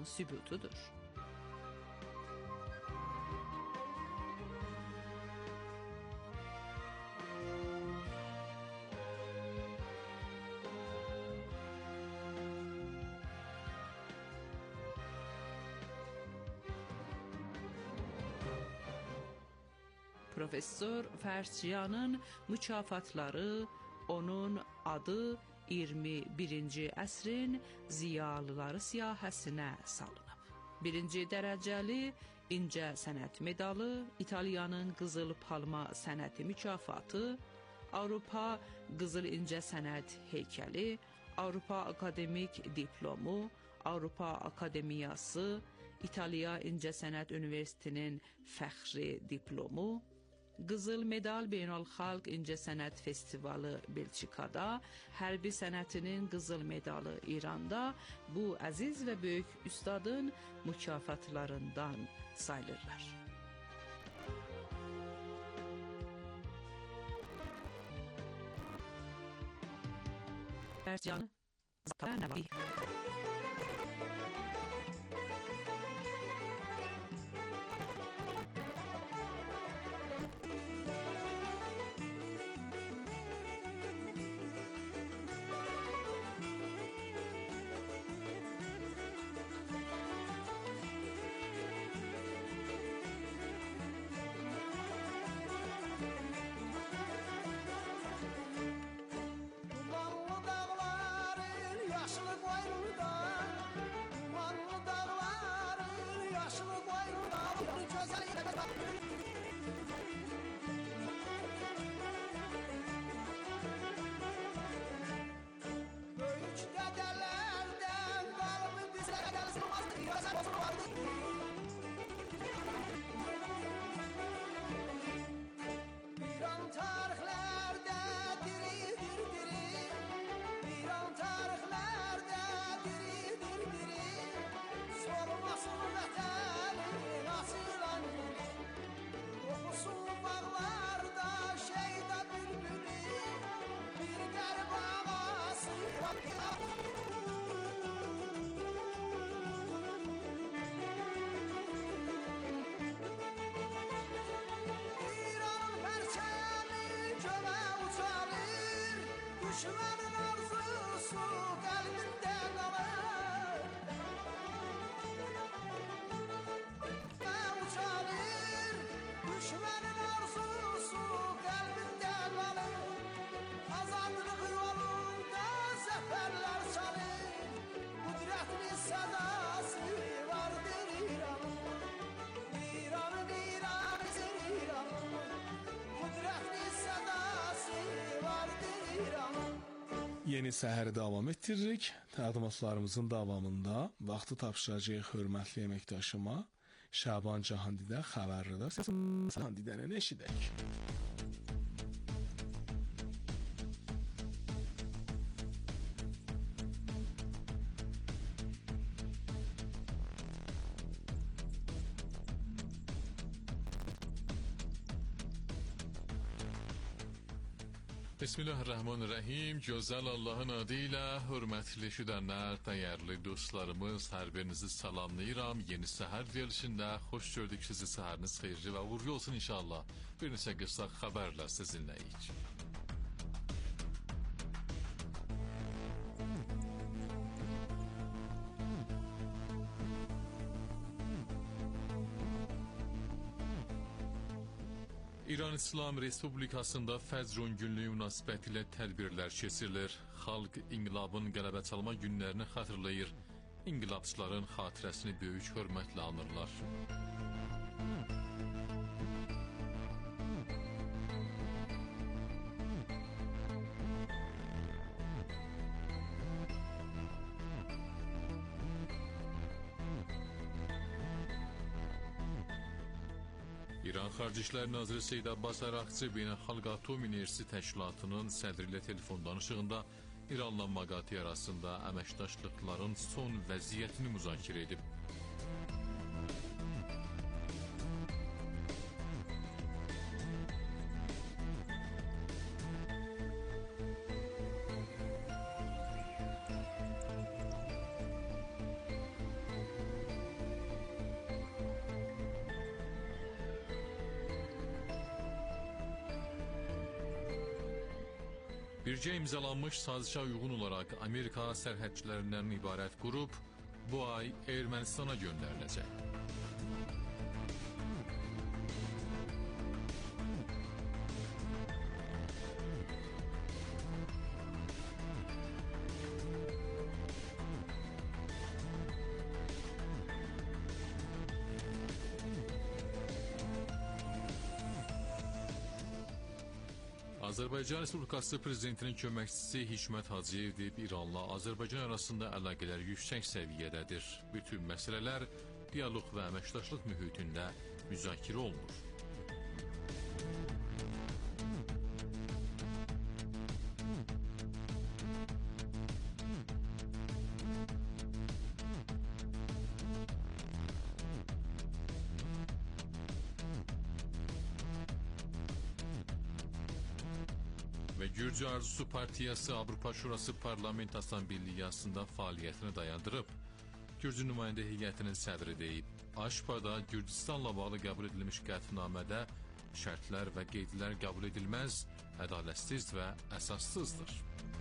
sübutudur. Professor Fərsciyanın mükafatları onun adı 21-ci əsrin ziyalıları siyahəsinə salınıb. Birinci dərəcəli incə sənət medalı, İtaliyanın Qızıl Palma sənəti mükafatı, Avropa Qızıl İncə Sənət heykəli, Avropa Akademik diplomu, Avropa Akademiyası, İtaliya İncəsənət Universitetinin fəxri diplomu, Qızıl Medal Beynəlxalq İncəsənət Festivalı Belçikada, hərbi sənətinin qızıl medalı İranda bu əziz və böyük üstadın mükafatlarından sayılırlar. Fərsciyanı Nəvavi. Yeni səhəri davam etdiririk. Təqdimatlarımızın davamında vaxtı tapşıracağıq hörmətli əməkdaşıma Şaban Cahandidə xəbər redaksiyasının Cahandidəni eşidək. Bismillahirrahmanirrahim. Gözəl Allahın adı ilə hörmətli şüdənlər, dəyərli dostlarımız, hər birinizi salamlayıram. Yeni səhər verilişində xoş gördük sizi. Səhəriniz xeyirli və uğurlu olsun inşallah. Bir neçə qısa xəbərlə sizinləyik. İran İslam Respublikasında Fəzrun günlüyü münasibətilə tədbirlər keçirilir. Xalq inqilabın qələbə çalma günlərini xatırlayır. İnqilabçıların xatirəsini böyük hörmətlə anırlar. İran Xarici İşlər Naziri Seyid Abbas Əraqçı Beynəlxalq Atom Enerjisi Təşkilatının sədri ilə telefon danışığında İranla MAQATE arasında əməkdaşlıqların son vəziyyətini müzakirə edib. Birgə imzalanmış sazişə uyğun olaraq Amerika sərhədçilərindən ibarət qrup bu ay Ermənistana göndəriləcək. Azərbaycan Respublikası Prezidentinin köməkçisi Hikmət Hacıyev deyib, İranla Azərbaycan arasında əlaqələr yüksək səviyyədədir. Bütün məsələlər dialoq və əməkdaşlıq mühitində müzakirə olunur. Və Gürcü Arzusu Partiyası Avropa Şurası Parlament Assambleyasında fəaliyyətini dayandırıb. Gürcü nümayəndə heyətinin sədri deyib, Aşpada Gürcüstanla bağlı qəbul edilmiş qətnamədə şərtlər və qeydlər qəbul edilməz, ədalətsiz və əsassızdır.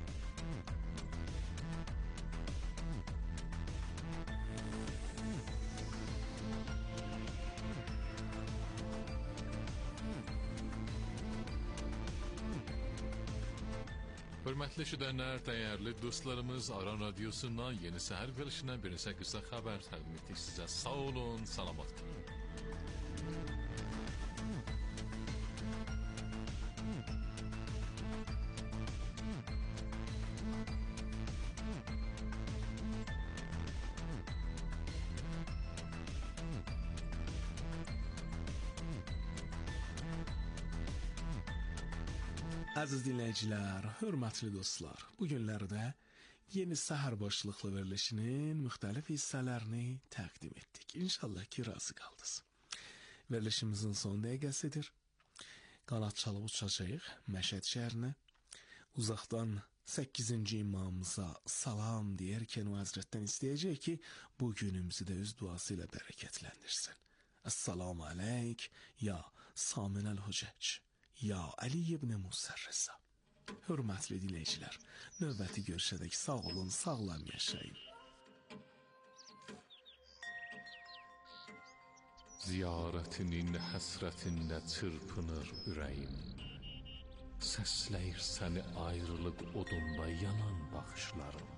Hörmətli eşidənlər, dəyərli dostlarımız, Aran Radiosundan Yeni Səhər verilişinə bir neçə qısa xəbər təqdim etdik sizə. Sağ olun, salamat qalın. Əziz dinləyicilər, hörmətli dostlar, bu günlərdə Yeni Səhər başlıqlı verilişinin müxtəlif hissələrini təqdim etdik. İnşallah ki, razı qaldınız. Verilişimizin son dəqiqəsidir. Qanat çalıb uçacağıq Məşəd şəhərinə. Uzaqdan 8-ci imamımıza salam deyərkən o həzrətdən istəyəcək ki, bu günümüzü də öz duası ilə bərəkətləndirsin. Əssalamu aleyk, ya Saminəl Hücəc. Ya Ali ibn Musa Rəza. Hörmətli dinləyicilər, növbəti görüşədək sağ olun, sağlam yaşayın. Ziyarətinin həsrətində çırpınır ürəyim. Səsləyir səni ayrılıq odunda yanan baxışlarım.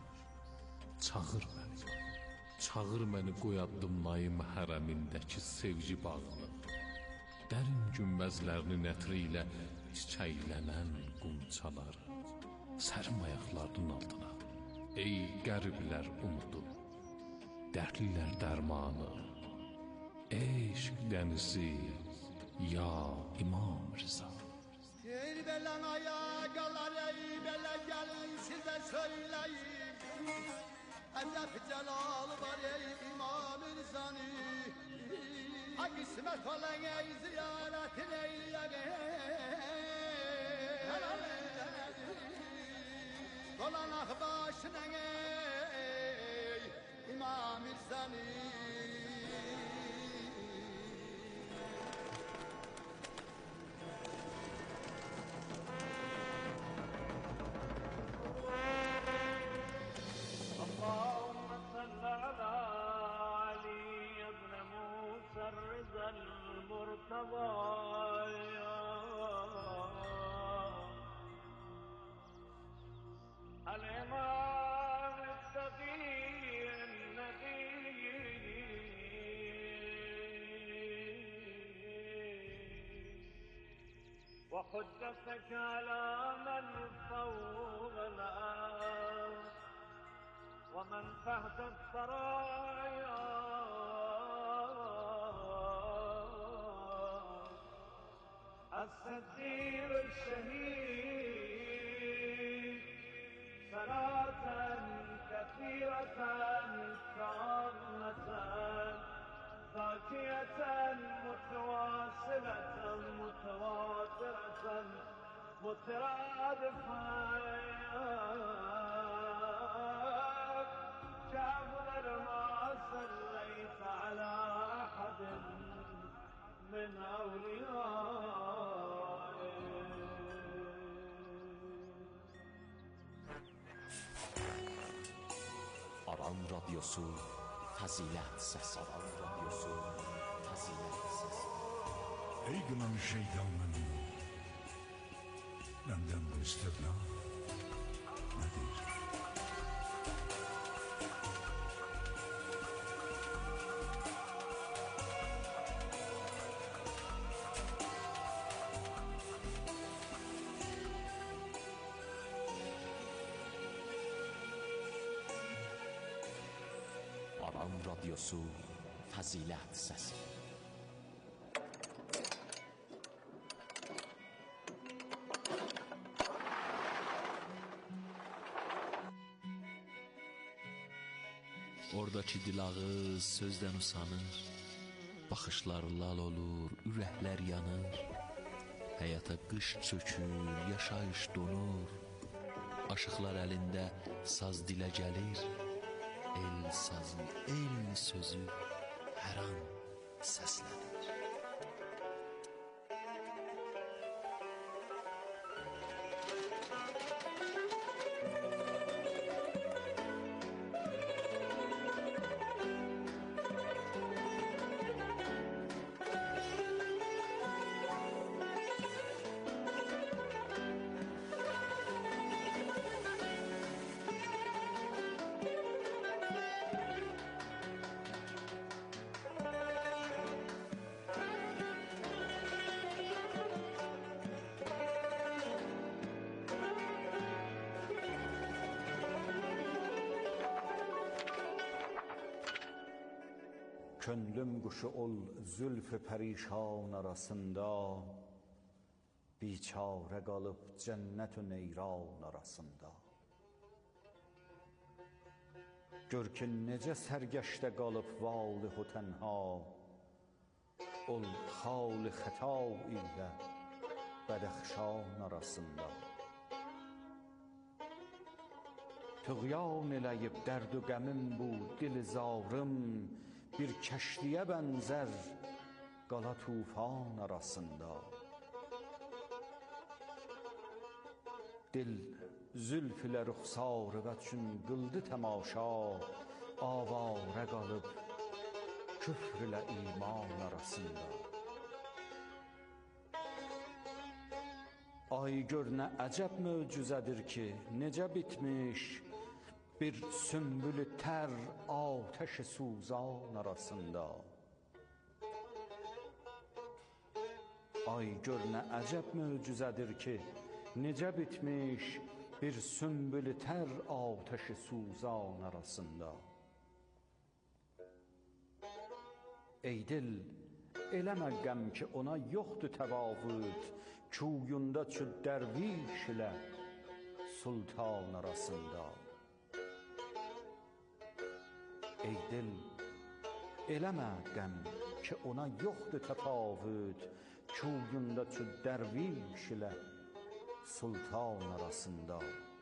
Çağır məni qoyadımlayım hərəmindəki sevgi bağını. Dərin günbəzlərinin ətri ilə çiçəklənən qumçalar, sərim ayaqlarının altına. Ey qəriblər umudu, dərdlilər dərmanı, eşq dənizi, ya İmam Rıza. Ey belən ayaqalar, ey belə gəlin sizə söyləyim. Əcəb cəlalı var ey İmam Rızanı. Qismət olan ey ziyarətin dolanaq başına ey İmam Rızanı. Allahümme salli ala الرضا المرتضى الإمام التقي النبي وحجتك على من فوق الأرض ومن تحت الثرايا الصديق الشهيد صلاة كثيرة كاملة زاكية متواصلة متواترة مترادفة كأفضل ما صليت على أحد من أوليائه radyosu Fazilet Sesi. Aran radyosu Fazilet Sesi. Ey kınamış şeytanın benden bu istirna nedir? Aran radyosu Fazilet Sesi. Oradakı dilağız sözdən usanır, baxışlar lal olur, ürəklər yanır. Həyata qış çökür, yaşayış donur. Aşıqlar əlində saz dilə gəlir. El sazı, el sözü hər an səslənir. Könlüm kuşu ol zülf-i perişan arasında, biçare kalıp cennet-ü neyran arasında. Gör ki nece sergeçte kalıp valih-u tenha, ol hal-i xəta ile bədəxşan arasında. Tüğyan eləyib dərd-ü qəmim bu dil zarım, bir keştiye benzer qala tufan arasında. Dil zülf ile ruxsar və çün qıldı təmaşa, avare qalıb küfr ile iman arasında. Ay gör nə əcəb möcüzədir ki, necə bitmiş bir sümbülü ter ateş suzan arasında. Ay gör nə əcəb möcüzədir ki, necə bitmiş bir sümbülü ter ateş suzan arasında. Ey dil, eləmə qəm ki ona yoxdur təvavüd, kuyunda çü dərviş ilə sultan arasında. Ey dil, eləmə qəm ki ona yoxdur təfavüd, kuyunda çü dərviş ilə sultan arasında.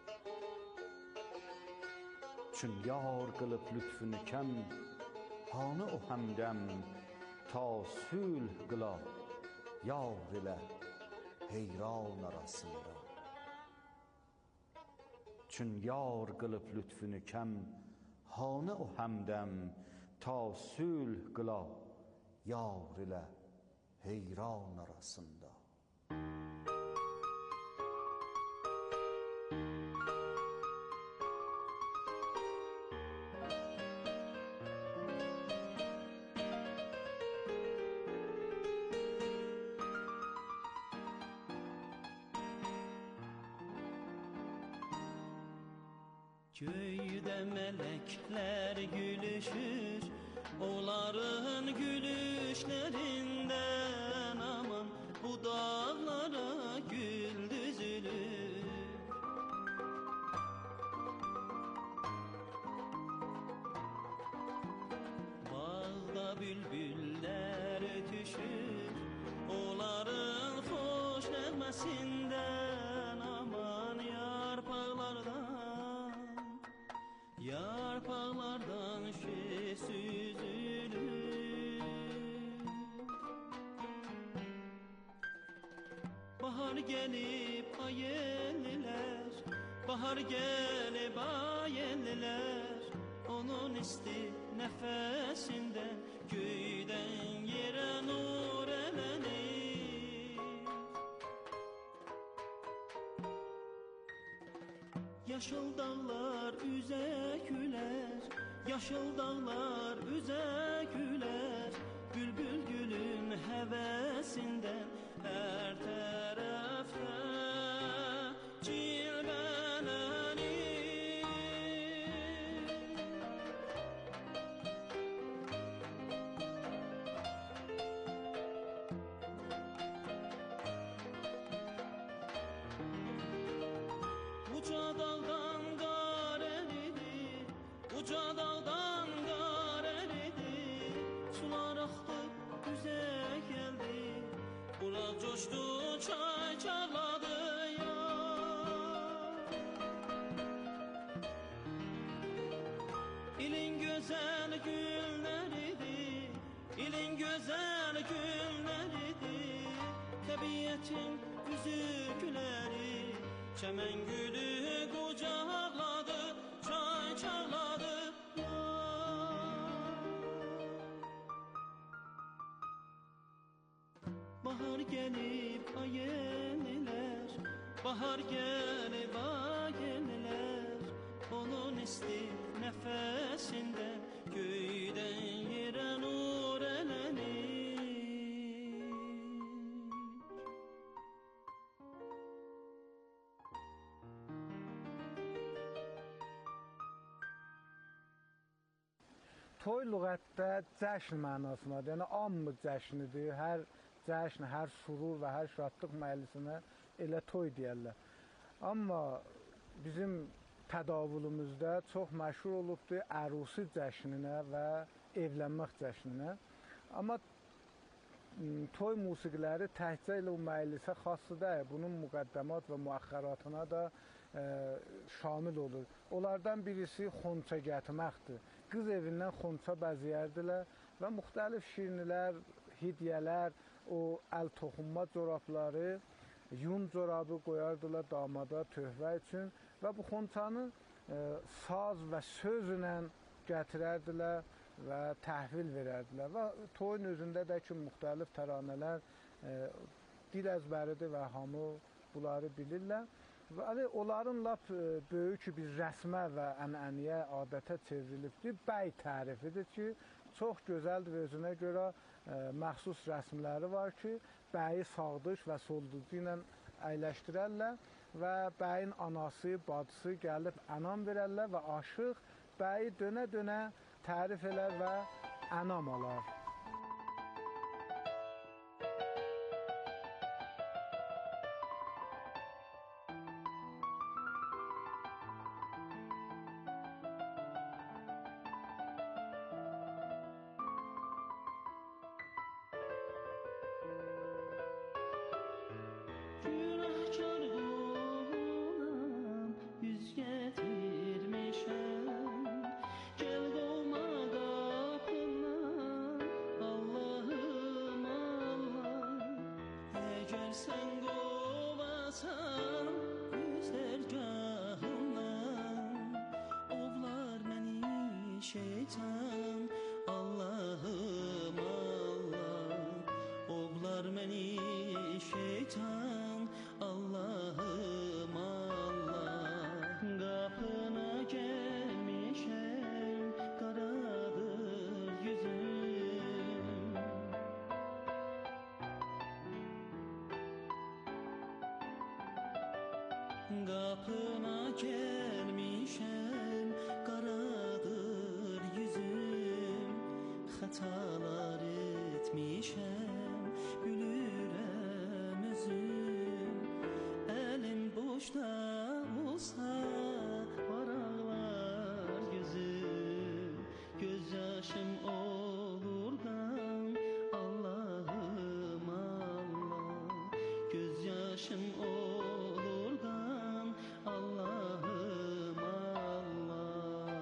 Çün yar qılıb lütfünü kəm, hanı o həmdəm, ta sülh qıla yar ilə heyran arasında. Çün yar qılıb lütfünü kəm, hanı o həmdəm, ta sülh qıla yar ilə heyran arasında. Köydə mələklər gülüşür, onların gülüşlərindən aman bu dağlara gül düzülür. Bağda bülbüllər ötüşür, onların xoş nəğməsindən aman yarpaqlardan şeh süzülür. Bahar gelip ayelliler, bahar gelip ayelliler, onun isti nəfəsindən göydən yerə nur elənir. Yaşıl dağlar üzə gülər, yaşıl dağlar üzə gülər, bülbül gülün həvəsindən hər tərəfdə cilvələnir. Uca dağdan qar eridi, uca dağdan qar eridi, sular axdı, üzə gəldi, bura coşdu, çay çağladı ya. İlin gözəl günləridi, ilin gözəl günləridi, təbiətin üzü güləri, çəmən gülü qucaqladı, çay çağladı ya. Bahar gəlib ayənilər, bahar gəlib ayənilər, onun isti nəfəsindən göydən yerə nur elənir. Toy lüğətdə cəşn mənasındadır. Yəni amma cəşnidir. Hər cəşn, hər surur və hər şadlıq məhəllisinə elə toy deyərlər. Amma bizim tədavülümüzdə çox məşhur olubdur ərusi cəşninə və evlənmək cəşninə. Amma toy musiqiləri təkcə ilə o məhəllisə xası deyil. Bunun müqəddəmat və müəxxəratına da şamil olur. Onlardan birisi xonça gətirməkdir. Qız evindən xonça bəzəyərdilər və müxtəlif şirinlər, hidyələr, o əl toxunma corabları, yun corabı qoyardılar damada töhvə üçün və bu xonçanı saz və sözlə gətirərdilər və təhvil verərdilər və toyun özündə də ki, müxtəlif təranələr dil əzbəridir və hamı bunları bilirlər. Və onların lap böyük bir rəsmə və ənənəyə, adətə çevrilibdir. Bəy tərifidir ki, çox gözəldir və özünə görə məxsus rəsmləri var ki, bəyi sağdış və solducu ilə əyləşdirərlər və bəyin anası, bacısı gəlib ənam verərlər və aşıq bəyi dönə-dönə tərif elər və ənam alar. Qapına gəlmişəm, qaradır yüzüm, xətalar etmişəm, gülürəm özüm. Əlim boşda olsa, var ağlar gözüm, göz yaşım olur qan, Allahım Allah, göz yaşım olur qan, Allahım Allah.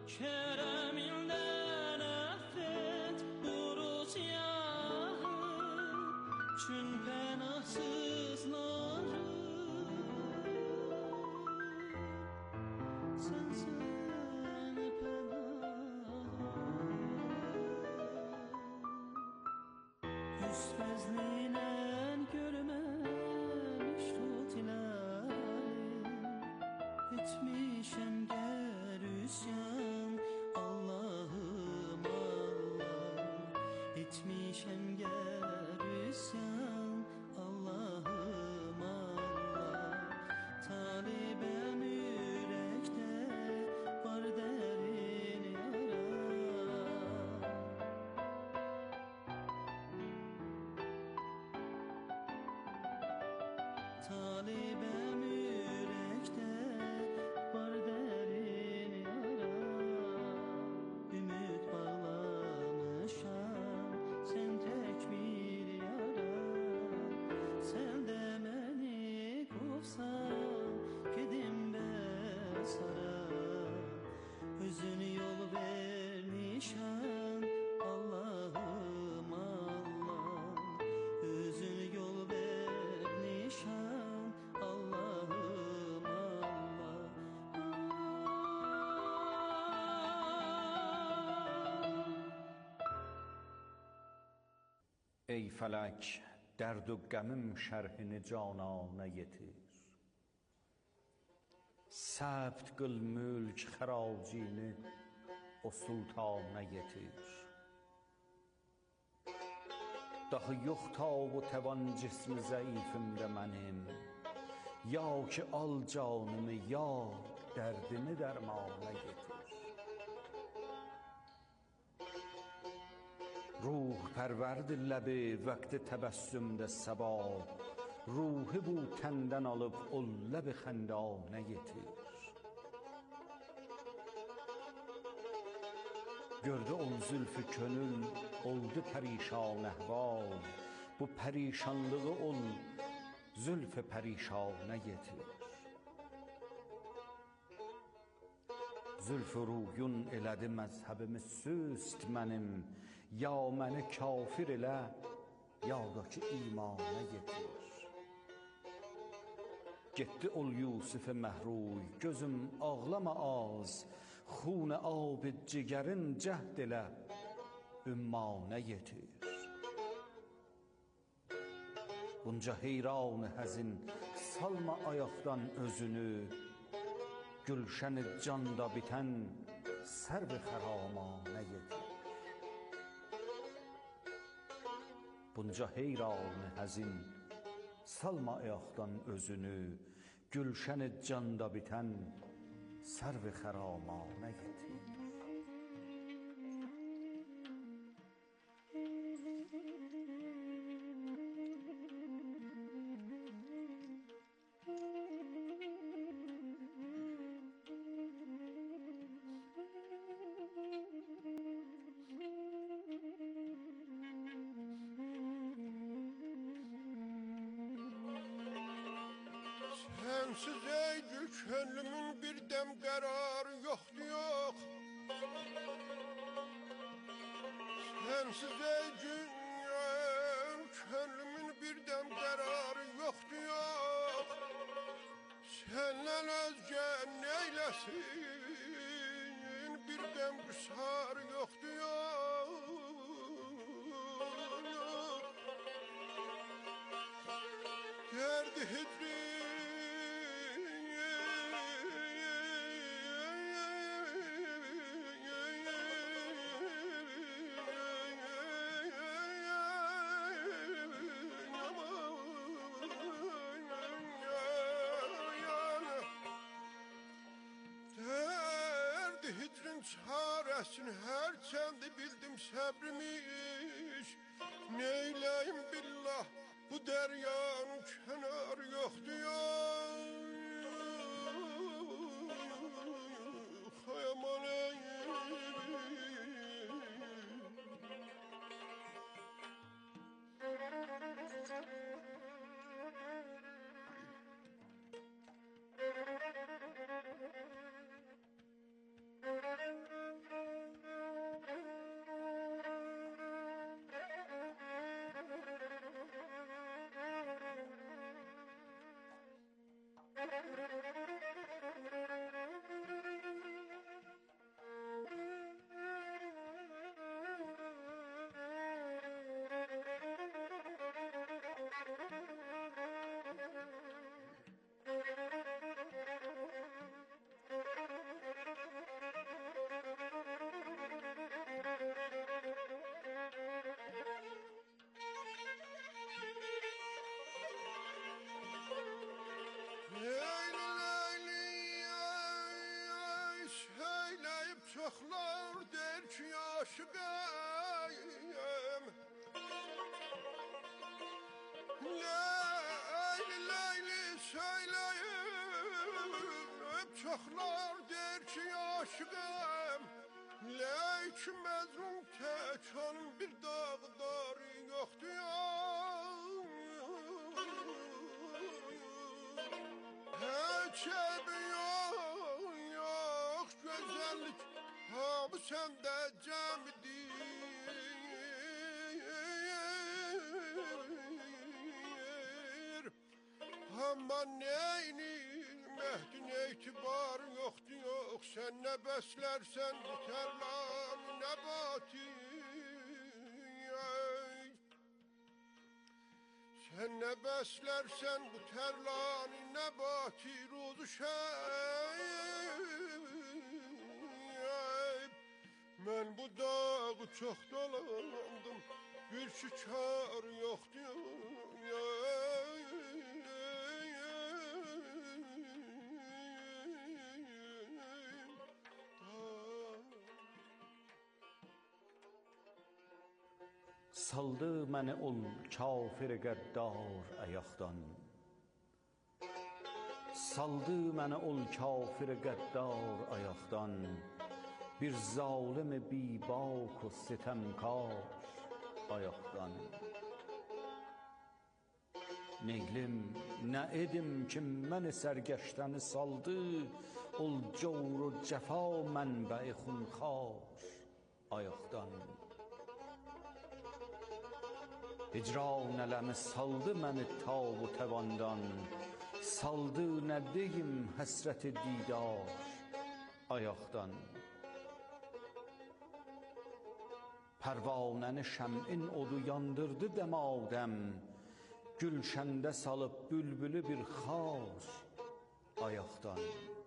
Kereminden affet bu siyahı, çün penahsızları. Sensin Üstmezliğinen görmemiş rutilerim, etmişem gerüsyan Allah'ım Allah, etmişem gerüsyan Allah'ım Allah. Talibem yürekte var derin yara. Talibem yürekte var derin yara. Ümit bağlamışam sen tek bir yara. Sen de beni kovsan kedim besara. Özün yol ver nişan Allah'ım Allah. Özün yol ver nişan Allah'ım Allah. Ey felek, derd و غمim şerhini canana yetir. Səbt qıl mülk xəracini o sultana yetir. Daha yox tab و təvan cismi zəifimdə mənim. Ya ki al canımı, ya dərdimi dərmana yetir. Ruh pərverdi ləbi vəqti təbəssümdə səba. Ruhi bu təndən alıb o ləbi xəndana yetir. Gördü o zülfü könül oldu pərişan əhval. Bu pərişanlığı ol zülfü pərişana yetir. Zülfü ruyun elədi məzhəbimi süst mənim. Ya məni kafir elə, ya da ki imana yetir. Getdi ol Yusuf məhruy, gözüm ağlama az. Xun ab cigərin cəhd elə, ümmana yetir. Bunca heyran həzin, salma ayaqdan özünü. Gülşən-i canda bitən, sərv-i xəramana yetir. Bunca heyran həzin, salma ayaqdan özünü. Gülşən-i canda bitən, sərv-i xəramana yetir. Sensiz ey gül könlümün bir dem kararı yoktu yok. Sensiz ey gül könlümün bir dem kararı yoktu yok. Senden özge neylesin bir dem kısar yoktu yok. Derdi hidri hicrin çaresini her çendi bildim sabrimiş. Neyleyim billah bu deryanın kenarı yoktu ya. Aman ey. Çoxlar der ki aşıqayım Leyli leyli söyleyip Çoxlar der ki aşıqayım Leyk məzlum tək onun bir dağdarı yoxdur ya Heç evi yox gözəllik Ha bu səndə cəmidir Amma neyinin məhdin etibar yoxdur yox Sən nə bəslərsən bu tərlan nəbati Sən nə bəslərsən bu tərlan nəbati Ruzu Mən bu dağı çox dolandım Bir şikar yoxdur Saldı məni ol kafir qəddar ayaqdan Saldı məni ol kafir qəddar ayaqdan Bir zalim bibak و ستمکار ayaqdan Neylim nə edim ki məni sərgəştəni saldı Ol cavr و cəfa mənbəi xunxar ayaqdan Hicran ələmi saldı məni tab و təvandan Saldı nə deyim həsrəti didar ayaqdan Pərvanəni şəmin odu yandırdı dəmadəm Gülşəndə salıb bülbülü bir xar ayaqdan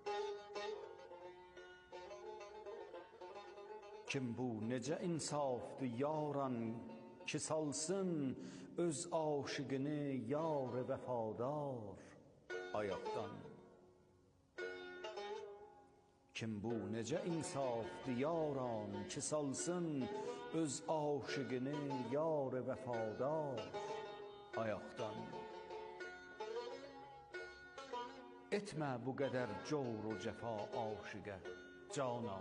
Kim bu necə insafdır yaran ki salsın Öz aşıqını yar vəfadar ayaqdan Kim bu necə insafdır yaran ki salsın Öz aşıqını yar vəfadar ayaqdan Etmə bu qədər cavr و cəfa aşıqə cana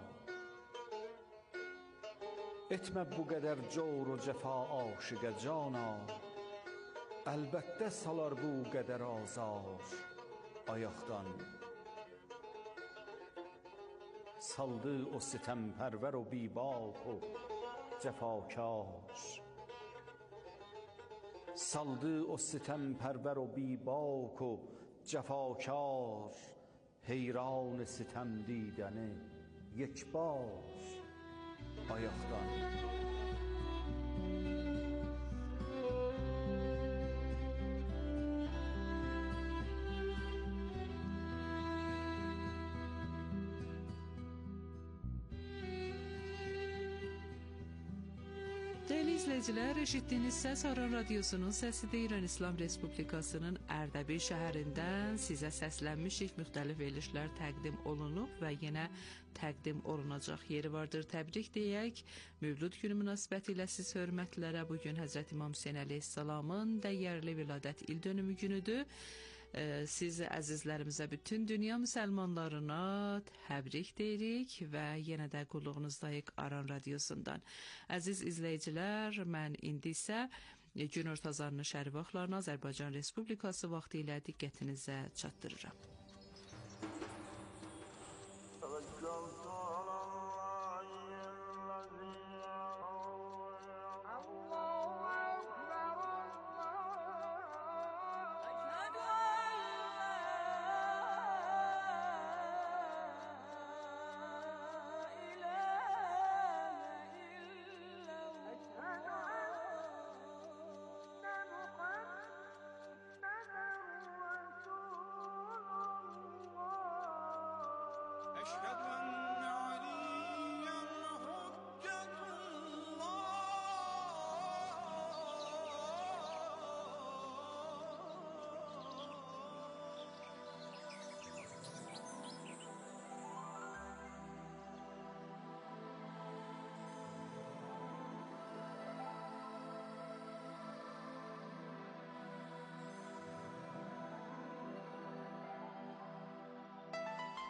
Etmə bu qədər cavr و cəfa aşıqə cana Əlbəttə salar bu qədər azar ayaqdan Saldı o sitemperver و بیباک و cəfakar Saldı o sitemperver و بیباک و cəfakar Heyran sitem didəni yekbar ayaqdan Değerli izleyiciler, eşittiğiniz ses Aran Radyosu'nun səsidir. İran İslam Respublikasının Ərdəbil şəhərindən sizə səslənmişik. Müxtəlif verilişlər təqdim olunub və yenə təqdim olunacaq yeri vardır. Təbrik deyək. Mövlud günü münasibətilə siz hörmətlərə bugün Həzrət İmam Hüseyn əleyhissalamın dəyərli viladət il dönümü günüdür. Siz əzizlərimizə, bütün dünya müsəlmanlarına təbrik deyirik və yenə də qulluğunuzdayıq Aran Radyosundan. Əziz izləyicilər, mən indi isə günorta azanının şərif vaxtlarını Azərbaycan Respublikası vaxtı ilə diqqətinizə çatdırıram.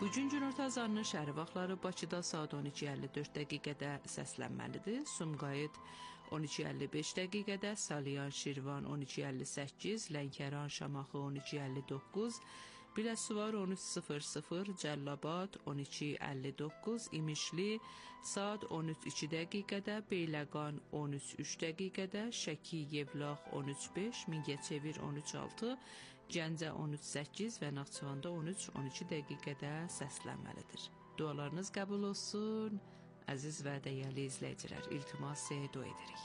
Bugün günorta azanının şəhər vaxtları Bakıda saat 12:54 dəqiqədə səslənməlidir. Sumqayıt 12:55 dəqiqədə, Salyan, Şirvan 12:58, Lənkəran, Şamaxı 12:59, Biləsuvar 13:00, Cəllabad 12:59, İmişli saat 13:02 dəqiqədə, Beyləqan 13:03 dəqiqədə, Şəki, Yevlax 13:05, Mingəçevir 13:06, Gəncə 13:08 və Naxçıvanda 13:12 dəqiqədə səslənməlidir. Dualarınız qəbul olsun, əziz və dəyərli izləyicilər. İltimas dua edirik.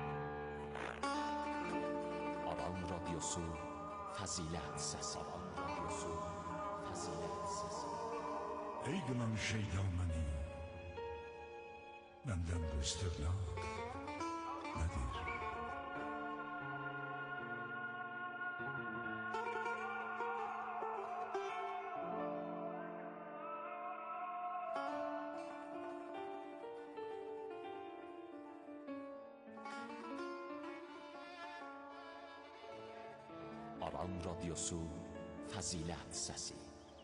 Aran Radyosu Fəzilət Səsi. Aran Radyosu Fəzilət Səsi. Ey qınamış şeytan məni, məndən bu istiğna nədir? Aran Radyosu Fəzilət Səsi.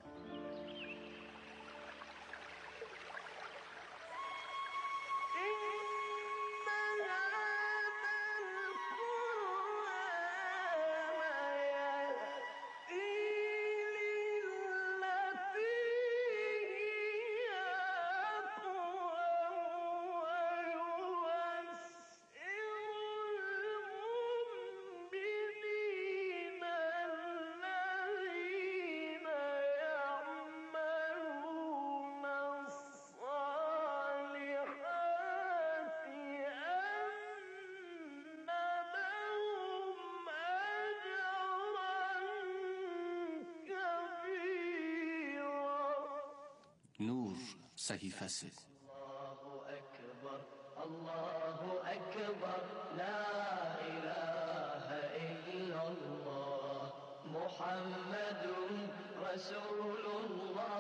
Nur səhifəsi. Allahu Ekber, Allahu Ekber, La ilahe illallah, Muhammedun Resulullah,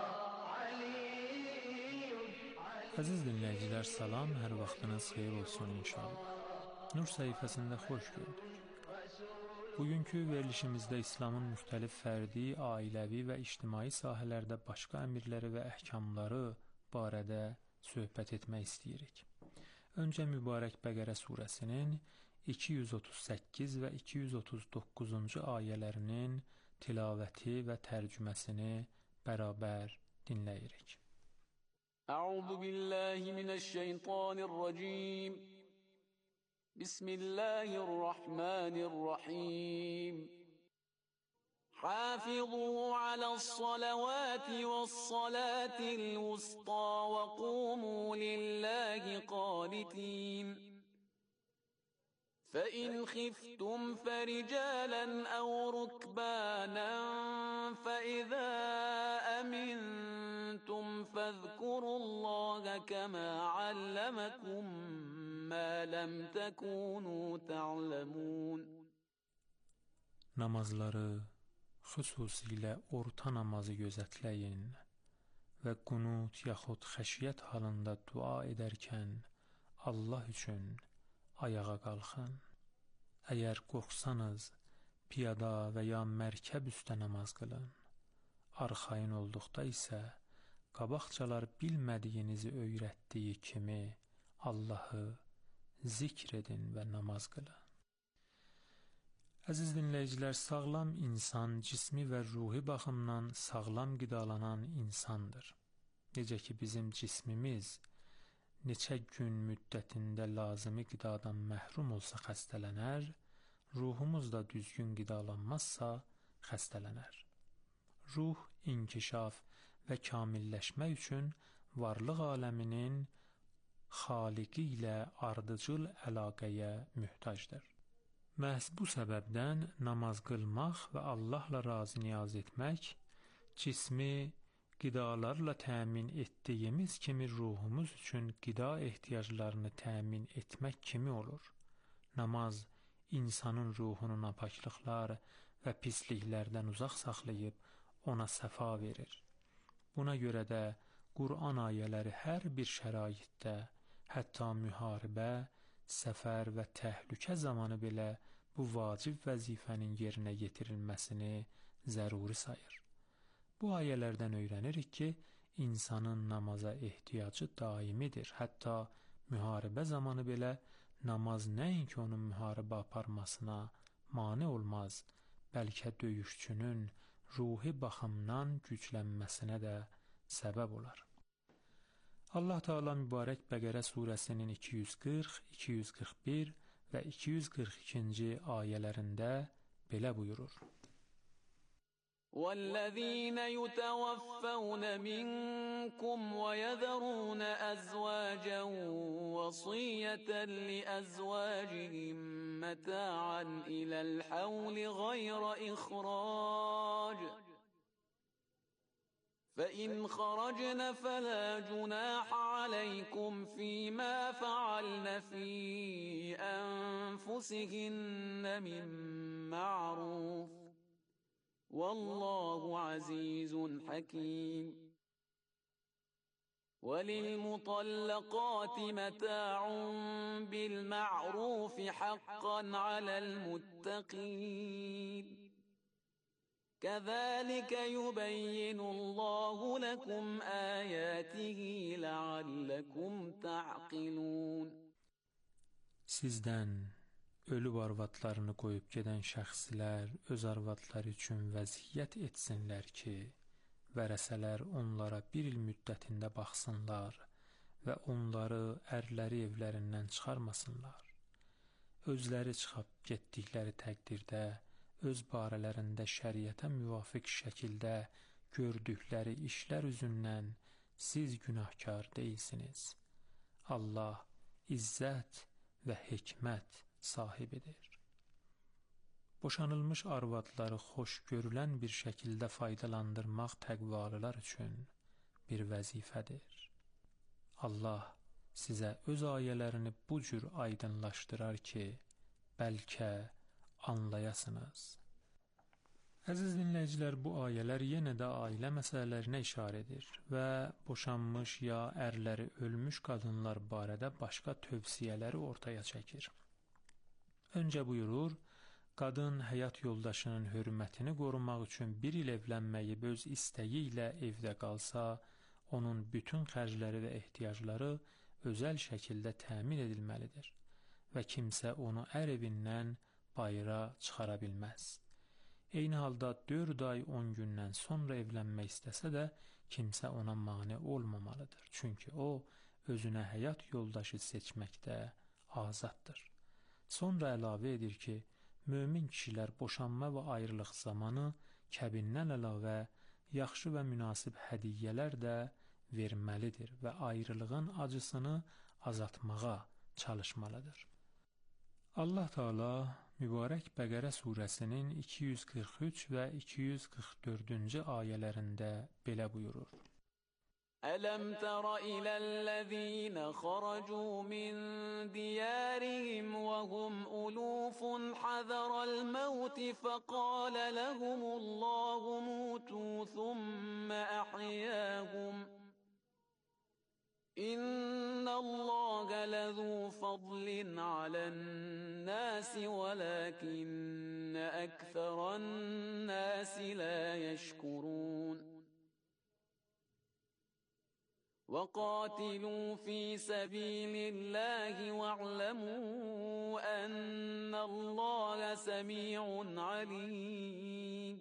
Aliyyun. Əziz dinləyicilər, salam, hər vaxtınız xeyir olsun inşallah. Nur səhifəsində xoş gördük. Bugünkü verilişimizdə İslamın müxtəlif fərdi, ailəvi və ictimai sahələrdə başqa əmirləri və əhkamları barədə söhbət etmək istəyirik. Öncə mübarək Bəqərə surəsinin 238 və 239-cu ayələrinin tilavəti və tərcüməsini bərabər dinləyirik. Əuzu billahi minəşşeytanirracim. Bismillahirrahmanirrahim. حافظوا على الصلوات والصلاة الوسطى وقوموا لله قانتين فإن خفتم فرجالا أو ركبانا فإذا أمنتم فاذكروا الله كما علمكم ما لم تكونوا تعلمون. Namazları, xüsusilə orta namazı gözətləyin və qunut yaxud xəşiyyət halında dua edərkən Allah üçün ayağa qalxın. Əgər qorxsanız, piyada və ya mərkəb üstə namaz qılın. Arxayın olduqda isə qabaqcalar bilmədiyinizi öyrətdiyi kimi Allahı zikr edin və namaz qılın. Əziz dinləyicilər, sağlam insan cismi və ruhi baxımdan sağlam qidalanan insandır. Necə ki bizim cismimiz neçə gün müddətində lazımi qidadan məhrum olsa xəstələnər, ruhumuz da düzgün qidalanmazsa xəstələnər. Ruh inkişaf və kamilləşmək üçün varlıq aləminin xaliqi ilə ardıcıl əlaqəyə mühtacdır. Məhz bu səbəbdən namaz qılmaq və Allahla razı niyaz etmək, cismi qidalarla təmin etdiyimiz kimi ruhumuz üçün qida ehtiyaclarını təmin etmək kimi olur. Namaz insanın ruhunu napaçlıqlar və pisliklərdən uzaq saxlayıb ona səfa verir. Buna görə də Qur'an ayələri hər bir şəraitdə, hətta müharibə, səfər və təhlükə zamanı belə bu vacib vəzifənin yerinə yetirilməsini zəruri sayır. Bu ayələrdən öyrənirik ki, insanın namaza ehtiyacı daimidir. Hətta müharibə zamanı belə namaz nəinki onun müharibə aparmasına mane olmaz, bəlkə döyüşçünün ruhi baxımdan güclənməsinə də səbəb olar. Allah Teala mübarək Bəqərə surəsinin 240, 241 və 242-ci ayələrində belə buyurur. وَالَّذِينَ يُتَوَفَّوْنَ مِنكُمْ وَيَذَرُونَ أَزْوَاجًا وَصِيَّةً لِأَزْوَاجِهِم مَّتَاعًا إِلَى الْحَوْلِ غَيْرَ إِخْرَاجٍ فَإِنْ خَرَجْنَ فَلَا جُنَاحَ عَلَيْكُمْ فِيمَا فَعَلْنَ فِي أَنفُسِهِنَّ مِن مَّعْرُوفٍ وَاللَّهُ عَزِيزٌ حَكِيمٌ وَلِلْمُطَلَّقَاتِ مَتَاعٌ بِالْمَعْرُوفِ حَقًّا عَلَى الْمُتَّقِينَ كَذَلِكَ يُبَيِّنُ اللَّهُ لَكُمْ آيَاتِهِ لَعَلَّكُمْ تَعْقِلُونَ Sizdən ölüb arvadlarını qoyub gedən şəxslər öz arvadları üçün vəsiyyət etsinlər ki, vərəsələr onlara 1 il müddətində baxsınlar və onları ərləri evlərindən çıxarmasınlar. Özləri çıxıb getdikləri təqdirdə öz barələrində şəriətə müvafiq şəkildə gördükləri işlər üzündən siz günahkar deyilsiniz. Allah izzət və hikmət sahibidir. Boşanılmış arvadları xoş görülən bir şəkildə faydalandırmaq təqvalılar üçün bir vəzifədir. Allah sizə öz ayələrini bu cür aydınlaşdırar ki, bəlkə anlayasınız. Əziz dinləyicilər, bu ayələr yenə də ailə məsələlərinə işarə edir və boşanmış ya ərləri ölmüş qadınlar barədə başqa tövsiyələri ortaya çəkir. Öncə buyurur, qadın həyat yoldaşının hörmətini qorumaq üçün 1 il evlənməyib öz istəyi ilə evdə qalsa, onun bütün xərcləri və ehtiyacları özəl şəkildə təmin edilməlidir və kimsə onu ər evindən bayıra çıxara bilməz. Eyni halda 4 ay 10 gündən sonra evlənmək istəsə də kimsə ona mane olmamalıdır. Çünki o, özünə həyat yoldaşı seçməkdə azaddır. Sonra əlavə edir ki, mömin kişilər boşanma və ayrılıq zamanı kəbindən əlavə yaxşı və münasib hədiyyələr də verməlidir və ayrılığın acısını azaltmağa çalışmalıdır. Allah Teala mübarək Bəqərə surəsinin 243 və 244-cü ayələrində belə buyurur. أَلَمْ تَرَ إِلَى الَّذِينَ خَرَجُوا مِنْ دِيَارِهِمْ وَهُمْ أُلُوفٌ حَذَرَ الْمَوْتِ فَقَالَ لَهُمُ اللَّهُ مُوتُوا ثُمَّ أَحْيَاهُمْ إِنَّ اللَّهَ لَذُو فَضْلٍ عَلَى النَّاسِ وَلَكِنَّ أَكْثَرَ النَّاسِ لَا يَشْكُرُونَ وَقَاتِلُوا فِي سَبِيلِ اللَّهِ وَاعْلَمُوا أَنَّ اللَّهَ سَمِيعٌ عَلِيمٌ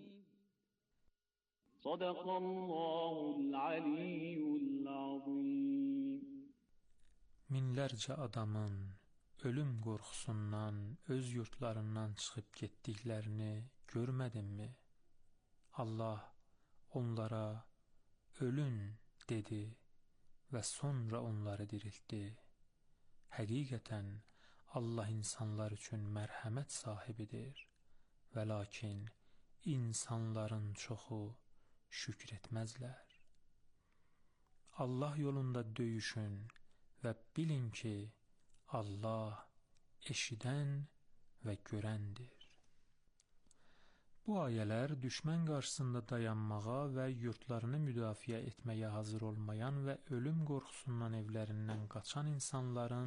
صَدَقَ اللَّهُ الْعَلِيُّ الْعَظِيمُ Minlərcə adamın ölüm qorxusundan öz yurtlarından çıxıb getdiklərini görmədinmi? Allah onlara ölün dedi və sonra onları diriltdi. Həqiqətən Allah insanlar üçün mərhəmət sahibidir və lakin insanların çoxu şükr etməzlər. Allah yolunda döyüşün və bilin ki, Allah eşidən və görəndir. Bu ayələr düşmən qarşısında dayanmağa və yurtlarını müdafiə etməyə hazır olmayan və ölüm qorxusundan evlərindən qaçan insanların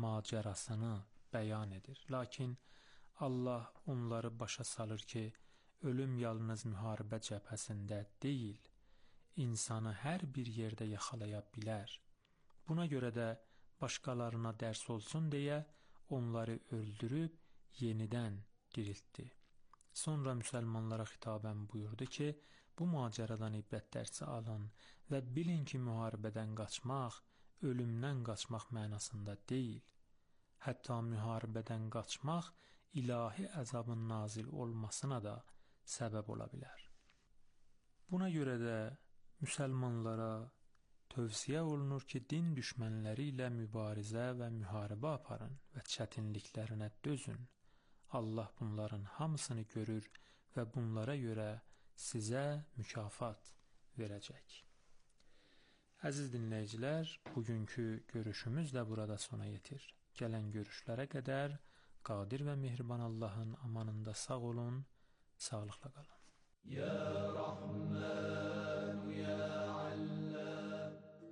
macərasını bəyan edir. Lakin Allah onları başa salır ki, ölüm yalnız müharibə cəbhəsində deyil, insanı hər bir yerdə yaxalaya bilər. Buna görə də başqalarına dərs olsun deyə onları öldürüb yenidən diriltdi. Sonra müsəlmanlara xitaben buyurdu ki, bu macəradan ibrət dərsi alın və bilin ki, müharibədən qaçmaq, ölümdən qaçmaq mənasında deyil. Hətta müharibədən qaçmaq ilahi əzabın nazil olmasına da səbəb ola bilər. Buna görə də müsəlmanlara tövsiyə olunur ki, din düşmənləri ilə mübarizə və müharibə aparın və çətinliklərinə dözün. Allah bunların hamısını görür və bunlara görə sizə mükafat verəcək. Əziz dinləyicilər, bugünkü görüşümüz də burada sona yetir. Gələn görüşlərə qədər qadir və mehriban Allahın amanında sağ olun, sağlıqla qalın. Ya Rahman, ya Allam,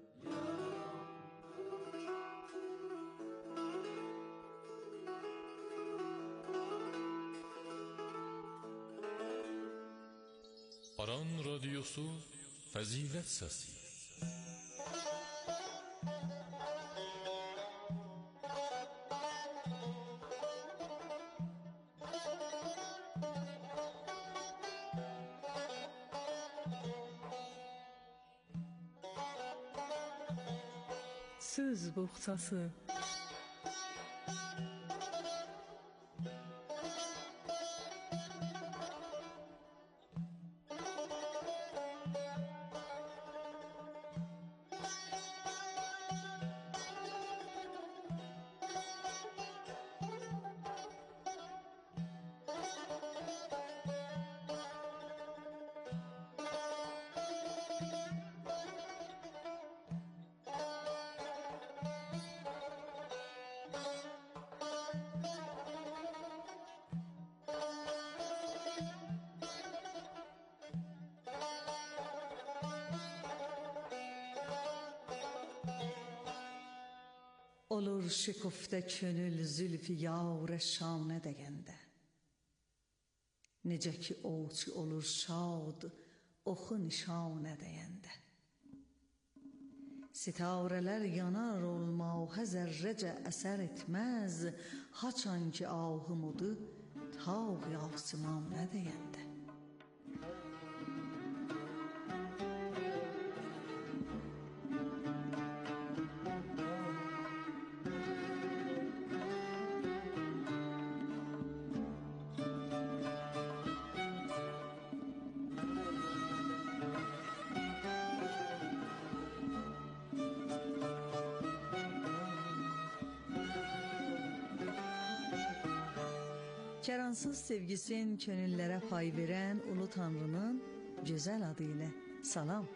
Aran Radyosu Fəzilət Səsi. Söz boğçası. Olur şikufte könül zülfü yar şanə dəyəndə. Necə ki oğçu olur şad, oxu nişanə dəyəndə. Sitarələr yanar olmağa zərrəcə əsər etməz, haçan ki ahumudu tağ-i asimanə dəyəndə. Keransız sevgisin könüllere pay veren Ulu Tanrı'nın güzel adıyla salam.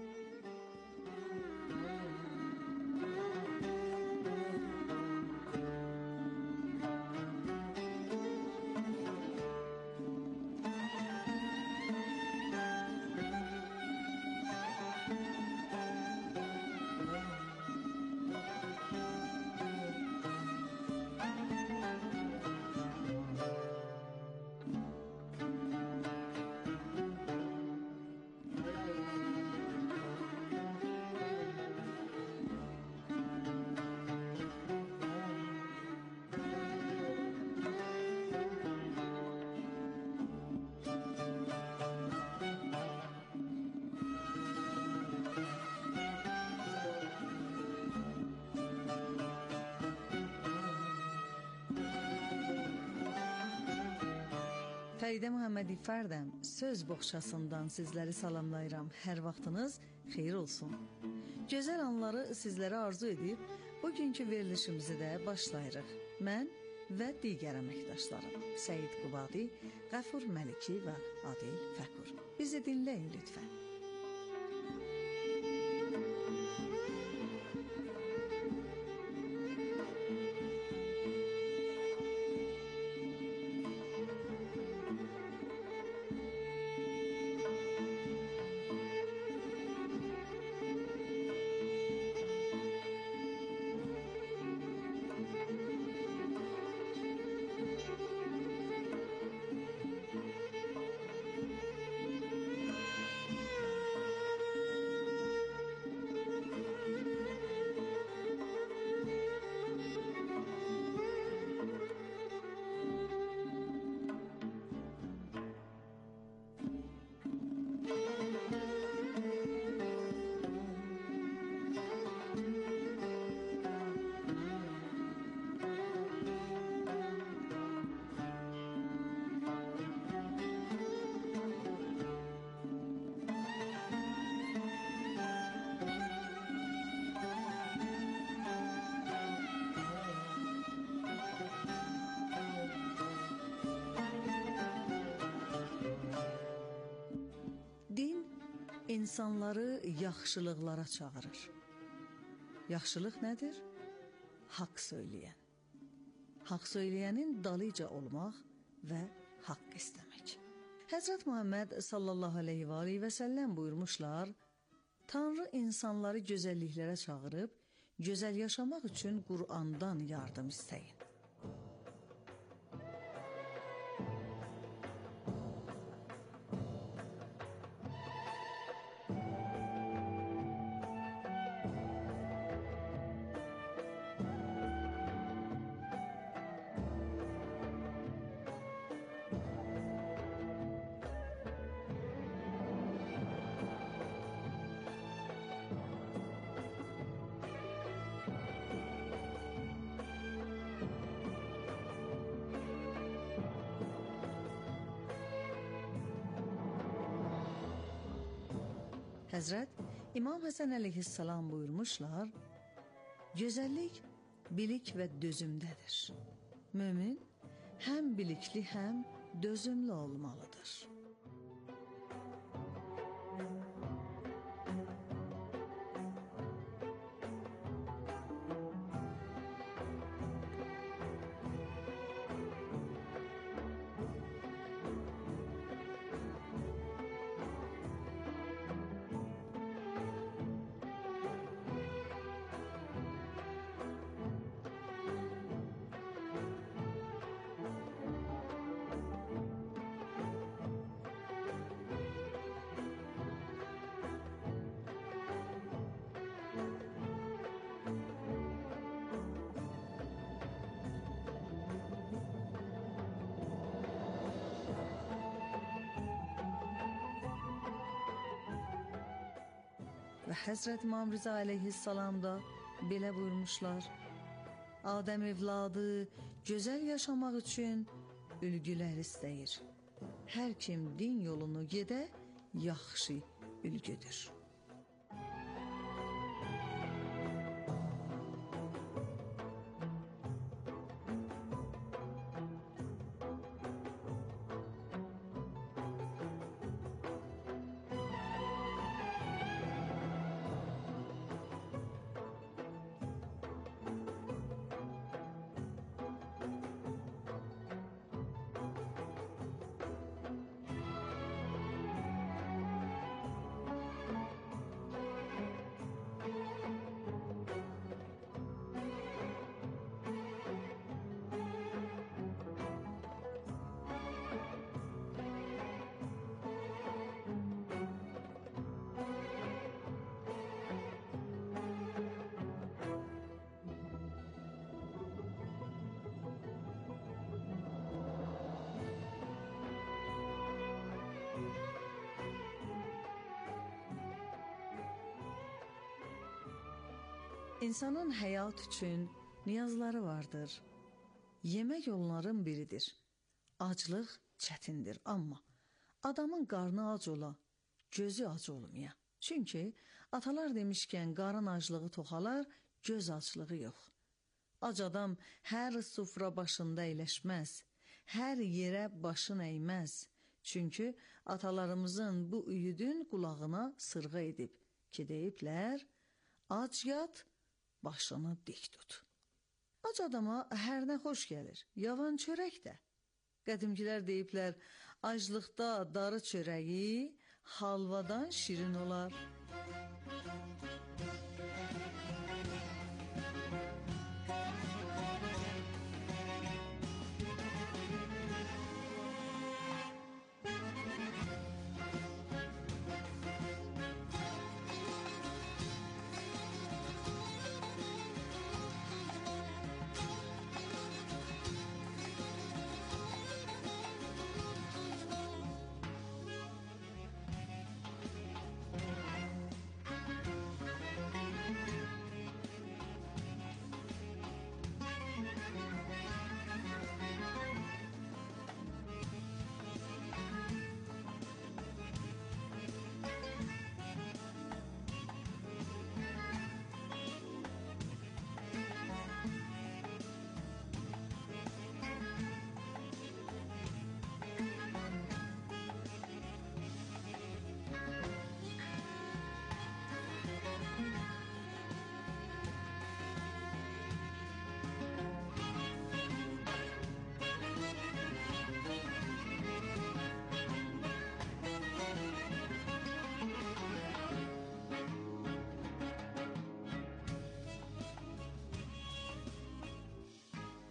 Fəridə Muhammedi Fərdəm söz boğçasından sizləri salamlayıram. Hər vaxtınız xeyir olsun. Gözəl anları sizlərə arzu edib, bugünkü verilişimizi də başlayırıq. Mən və digər əməkdaşlarım Səyid Qubadi, Qəfur Məliki və Adil Fəkur. Bizi dinləyin lütfən. insanları yaxşılıqlara çağırır. Yaxşılıq nədir? Haqq söyləyən. Haqq söyləyənin dalıca olmaq və haqq istəmək. Həzrət Muhammed sallallahu aleyhi və səlləm buyurmuşlar, Tanrı insanları gözəlliklərə çağırıb, gözəl yaşamaq üçün Qur'andan yardım istəyin. Həzrət İmam Həsən əleyhissalam buyurmuşlar, gözəllik bilik və dözümdədir. Mömin həm bilikli, həm dözümlü olmalıdır. Və Həzrət İmam Rıza əleyhissalam da belə buyurmuşlar, Adəm evladı gözəl yaşamaq üçün ülgülər istəyir. Hər kim din yolunu gedə, yaxşı ülgüdür. İnsanın həyat üçün niyazları vardır. Yemək onların biridir. Aclıq çətindir, amma adamın qarnı ac ola, gözü ac olmaya. Çünki atalar demişkən qarın aclığı toxalar, göz aclığı yox. Ac adam hər sufra başında əyləşməz, hər yerə başın əyməz. Çünki atalarımızın bu üyüdün qulağına sırğa edib ki, deyiblər, ac yat, başını dik tut. Ac adama hər nə xoş gəlir, yavan çörək də. Qədimkilər deyiblər, aclıqda darı çörəyi halvadan şirin olar.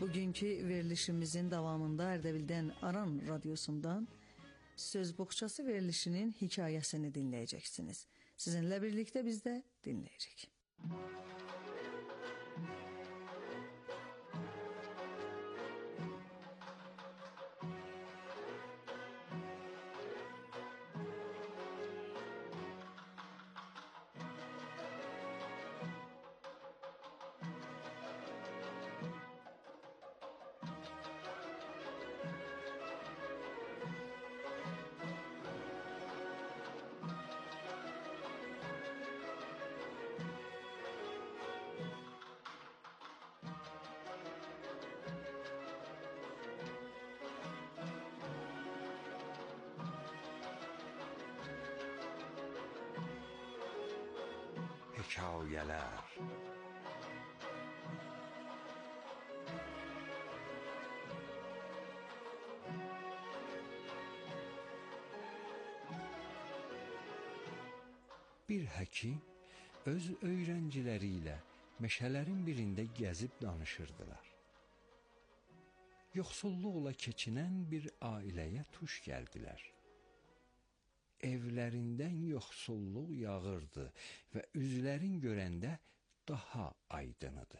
Bugünkü verilişimizin davamında Ərdəbildən Aran radiosundan Söz Boğçası verilişinin hikayəsini dinləyəcəksiniz. Sizinlə birlikdə biz də dinləyəcək. Hekayələr. Bir həkim öz öyrənciləri ilə meşələrin birində gəzib danışırdılar. Yoxsulluqla keçinən bir ailəyə tuş gəldilər. Evlərindən yoxsulluq yağırdı və üzlərin görəndə daha aydınıdı.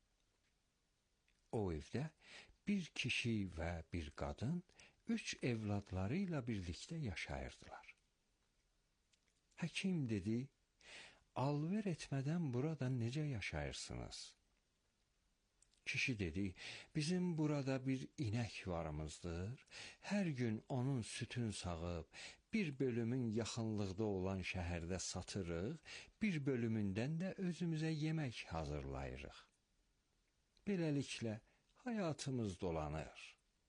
O evdə bir kişi və bir qadın 3 evladları ilə birlikdə yaşayırdılar. Həkim dedi, alver etmədən burada necə yaşayırsınız? Kişi dedi, bizim burada bir inək varımızdır, hər gün onun sütün sağıb, bir bölümün yaxınlıqda olan şəhərdə satırıq, bir bölümündən də özümüzə yemək hazırlayırıq. Beləliklə, həyatımız dolanır.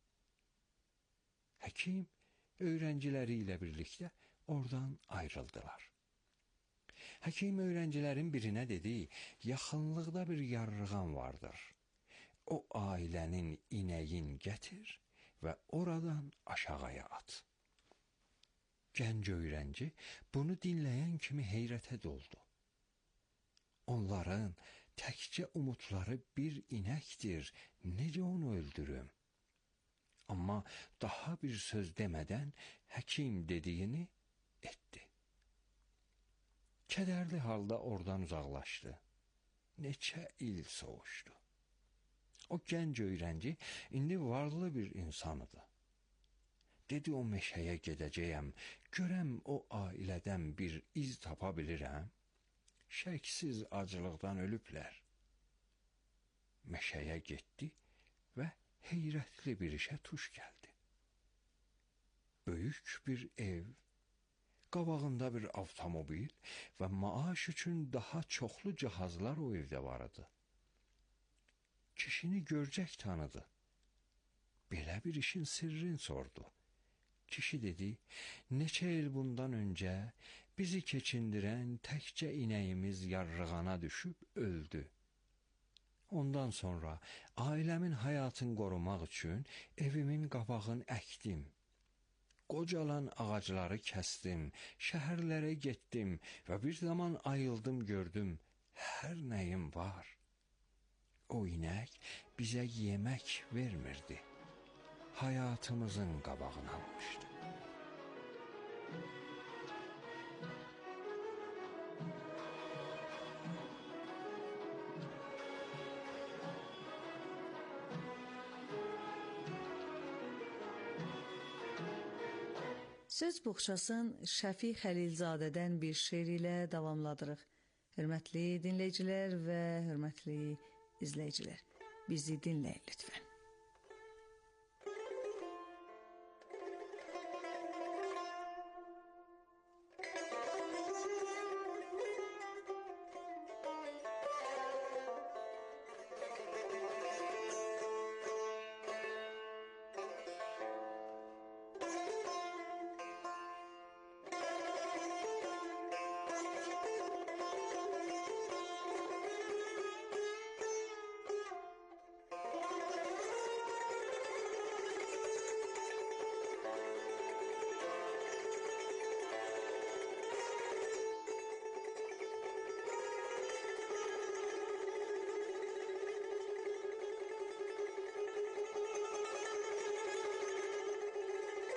Həkim öyrənciləri ilə birlikdə oradan ayrıldılar. Həkim öyrəncilərin birinə dedi, yaxınlıqda bir yarrığan vardır. O ailənin inəyin gətir və oradan aşağıya at. Gənc öyrənci bunu dinləyən kimi heyrətə doldu. Onların təkcə umutları bir inəkdir, necə onu öldürüm? Amma daha bir söz demədən həkim dediyini etdi. Kədərli halda oradan uzaqlaşdı. Neçə il soğuşdu. O gənc öyrənci indi varlı bir insanıdı. Dedi, o meşəyə gedəcəyəm, görəm o ailədən bir iz tapa bilirəm. Şəksiz acılıqdan ölüblər. Meşəyə getdi və heyrətli bir işə tuş gəldi. Böyük bir ev, qabağında bir avtomobil və maaş üçün daha çoxlu cihazlar o evdə var idi. Kişini görcək tanıdı. Belə bir işin sirrini sordu. Kişi dedi, neçə il bundan öncə bizi keçindirən təkcə inəyimiz yarrığana düşüb öldü. Ondan sonra ailəmin həyatını qorumaq üçün evimin qabağını əkdim. Qocalan ağacları kəsdim, şəhərlərə getdim və bir zaman ayıldım, gördüm, hər nəyim var. O inək bizə yemək vermirdi. Həyatımızın qabağını almışdı. Söz Boğçasın Şəfi Xəlilzadədən bir şeir ilə davamladırıq. Hörmətli dinləyicilər və hörmətli izləyicilər, bizi dinləyin lütfən.